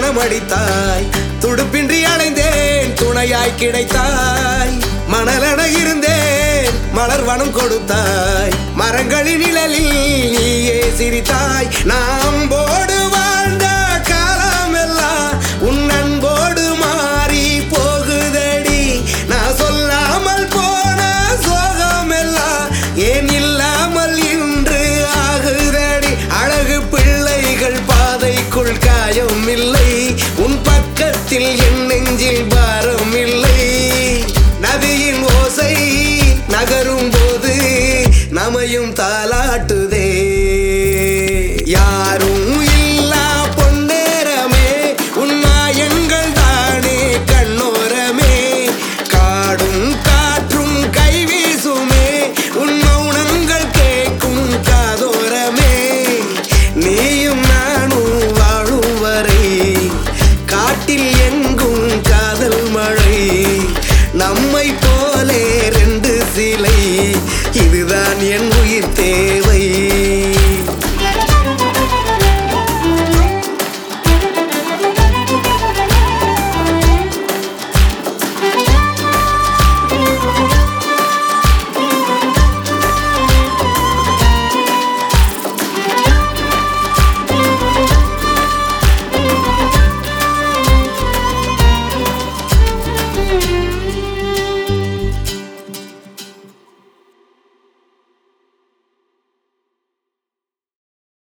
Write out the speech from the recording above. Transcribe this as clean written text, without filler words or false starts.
மனமடித்தாய். துடுப்பின்றி அலைந்தேன் துணையாய் கிடைத்தாய். மணலென இருந்தேன் மலர் வனம் கொடுத்தாய். மரங்களின் நிழலில் நீயே சிரித்தாய். நாம் போடு வாழ்ந்த காலமெல்லாம் உன் அன்போடு மாறி போகுதடி. நான் சொல்லாமல் போன சோகமெல்லாம் ஏன் இல்லாமல் இன்று ஆகுதடி. அழகு பிள்ளைகள் பாதைக்குள் காயம் இல்லை. உன் பக்கத்தில் என் நெஞ்சில் பாரம் இல்லை. நதியின் ஓசை நகரும் போது நமையும் தாலாட்டு